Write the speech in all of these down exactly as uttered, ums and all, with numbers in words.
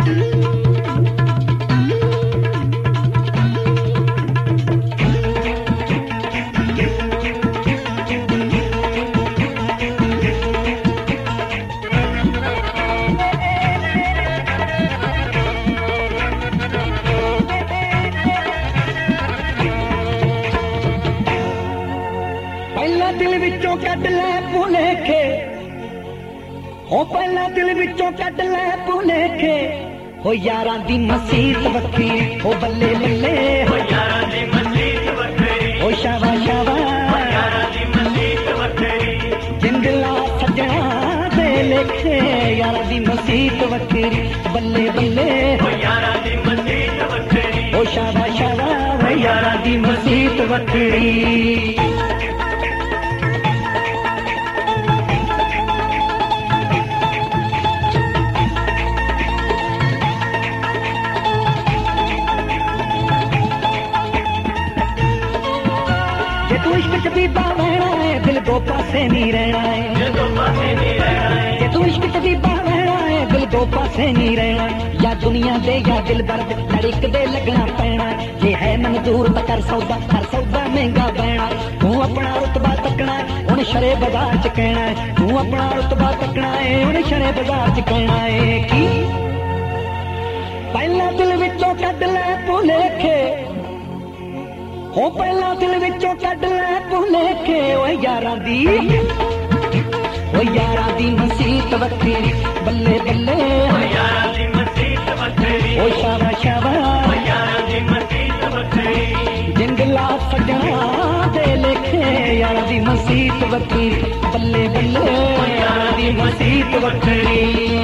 दिल विचों कट लै भुलेखे हो पहला दिल विचों कट लै भुलेखे हो यारां दी मसीत वखरी हो बल्ले बल्ले हो यारां दी मसीत वखरी हो शावा शावा हो यारां दी मसीत वखरी जिंदला सजना दे लेखे यारां दी मसीत वखरी बल्ले बल्ले हो यारां दी मसीत वखरी हो शावा शावा हो यारां दी मसीत वखरी इश्क च बीबा बहना है दिल दो पासे नहीं रहना है जे तू इश्क च बीबा बहना है दिल दो पासे नहीं रहना या दुनिया दे या दिल दर्द लड़िक दे लगना पैना जे है मंजूर तो कर सौदा हर सौदा महंगा बहना तू अपना रुतबा तकना है उन्हें शरे बाजार च कहना है तू अपना रुतबा तकना है उन्हें शरे बाजार च कहना है कि पहला दिल विचों कट लै भुलेखे हो पहला दिल विचों कट लै भुलेखे ओ यारां दी ओ यारां दी मसीत वखरी बल्ले बल्ले ओ यारां दी मसीत वखरी ओ शावा शावा ओ यारां दी मसीत वखरी जिंदला सजना दे लेखे यारां दी मसीत वखरी बल्ले बल्ले ओ यारां दी मसीत वखरी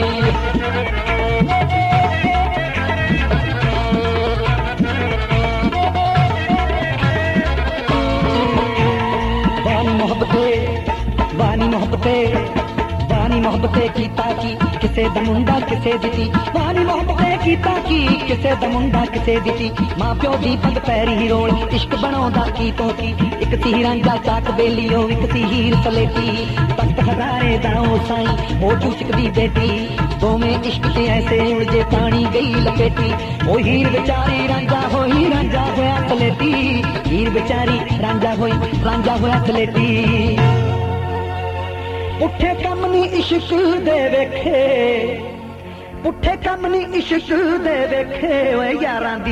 वानी मोहब्बते वानी मोहब्बते कीता की किसे दा मुंडा किसे दिती वानी मोहब्बते कीता की किसे दा मुंडा किसे दिती मां प्यो दी पग पैरी रोल इश्क बनाउंदा की तो की एक सी रांझा चाक बेलियो एक सी हीर सलेटी तख्त हजारे दाओ साई ओ चूचक दी बेटी दोवें इश्क ते ऐसे उलझे पानी गई लपेटी ओ हीर बेचारी रांझा होई रांझा होया सलेटी हीर बेचारी रांझा होई रांझा होया सलेटी पुठे कम नी इश्क दे वेखे पुठे कम नी इश्क दे वेखे ओए यारां दी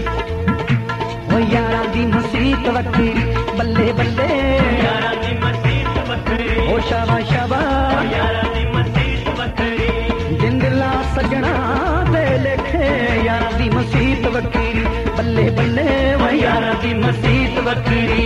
ओ यारां दी मसीत वखरी बल्ले बल्ले यारां दी मसीत वखरी ओ शावा शावा ओ यारां दी मसीत वखरी जिंदला सजना दे लेखे यारां दी मसीत वखरी बल्ले बल्ले ओ यारां दी मसीत वखरी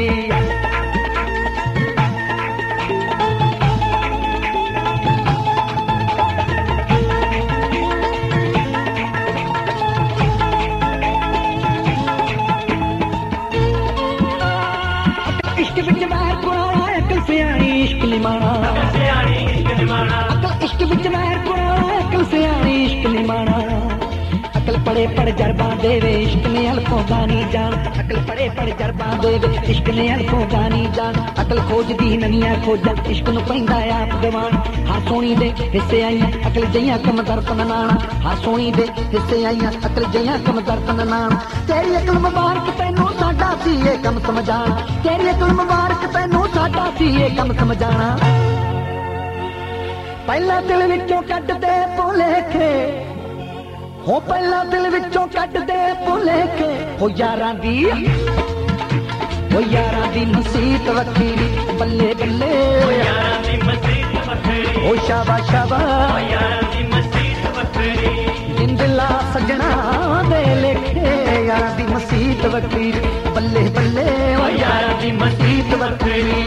इश्क विच वैर पुराना अकल सियाणी इश्क निमाना अकल इश्क विच वैर पुराना अकल सियाणी इश्क निमाना अकल पड़े पड़ जरबा देवे इश्क ने अल्फों गानी जान अकल पड़े पड़ जरबा देवे इश्क ने अल्फों गानी जान अकल खोज दी नवियां खोजा इश्क नूं पैंदा आप दवान हर सोनी दे हिस्से आईयां अकल जइयां कम दर्द नाना हर सोनी दे हिस्से आईयां अकल जइयां कम दर्द नाना तेरी अकल मुबारक तैनूं साडा सी ये कम समझाना तेरी अकल मुबारक तैनूं साडा सी ये कम समझाना पहला दिल विचों कट दे भुलेखे हो पहला दिल विचों कट दे भुलेखे हो यारां दी हो यारां दी मसीत वखरी बल्ले बल्ले हो यारां दी मसीत वखरी हो शाबा शाबा हो यारां दी मसीत वखरी जिंदला सजना दे लेखे यारां दी मसीत वखरी बल्ले बल्ले हो यारां दी मसीत वखरी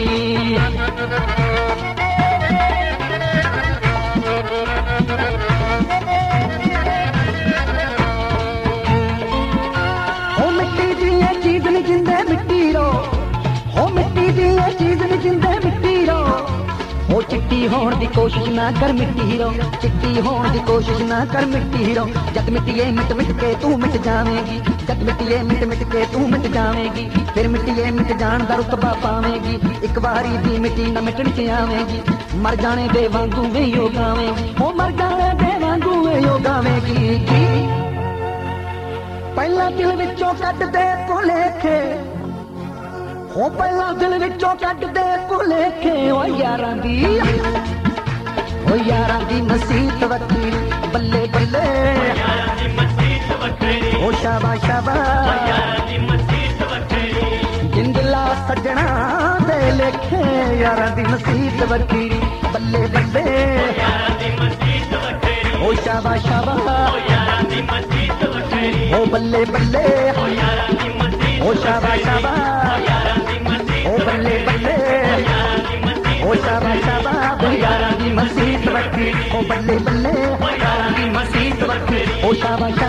जिंदे मिट्टी रो हो मिट्टी दी चीज नहीं जिंदे मिट्टी रो हो चिट्टी होण दी कोशिश ना कर मिट्टी रो चिट्टी होण दी कोशिश ना कर मिट्टी रो जद मिट्टिए मिट मिट के तू मिट जावेगी जद मिट्टिए मिट मिट के तू मिट जावेगी फिर मिट्टिए मिट जान दा रुतबा पावेगी एक बारी दी मिट्टी ना मिटण च आवेगी मर जाने दे वांगू में यो गावेगी हो मर जाने दे वांगू में यो गावेगी ਕੀ ਜੀ। ਪਹਿਲਾਂ ਦਿਲ ਵਿੱਚੋਂ ਕੱਢਦੇ ਭੁਲੇਖੇ, ਹੋ ਪਹਿਲਾਂ ਦਿਲ ਵਿੱਚੋਂ ਕੱਢਦੇ ਭੁਲੇਖੇ। ਓ ਯਾਰਾਂ ਦੀ ਓ ਯਾਰਾਂ ਦੀ ਮਸੀਤ ਵੱਖਰੀ, ਬੱਲੇ ਬੱਲੇ ਯਾਰਾਂ ਦੀ ਮਸੀਤ ਵੱਖਰੀ, ਓ ਸ਼ਾਬਾ ਸ਼ਾਬਾ ਯਾਰਾਂ ਦੀ ਮਸੀਤ ਵੱਖਰੀ। ਜਿੰਦਲਾ ਸੱਜਣਾ ਦੇ ਲੇਖੇ, ਯਾਰਾਂ ਦੀ ਮਸੀਤ ਵੱਖਰੀ, ਬੱਲੇ ਬੱਲੇ ਯਾਰਾਂ ਦੀ ਮਸੀਤ ਵੱਖਰੀ, ਓ ਸ਼ਾਬਾ ਸ਼ਾਬਾ ਯਾਰਾਂ ਦੀ ਮਸੀਤ ਵੱਖਰੀ, ਓ ਬੱਲੇ ਬੱਲੇ ਯਾਰਾਂ ਦੀ ਮਸੀਤ, ਓ ਸ਼ਾਬਾ ਸ਼ਾਬਾ ਯਾਰਾਂ ਦੀ ਮਸੀਤ, ਓ ਬੱਲੇ ਬੱਲੇ ਯਾਰਾਂ ਦੀ ਮਸੀਤ, ਓ ਸ਼ਾਬਾ ਸ਼ਾਬਾ ਯਾਰਾਂ ਦੀ ਮਸੀਤ ਵੱਖਰੀ, ਓ ਬੱਲੇ ਬੱਲੇ ਯਾਰਾਂ ਦੀ ਮਸੀਤ ਵੱਖਰੀ। ਓ ਸ਼ਾਬਾ ਸ਼ਾਬਾ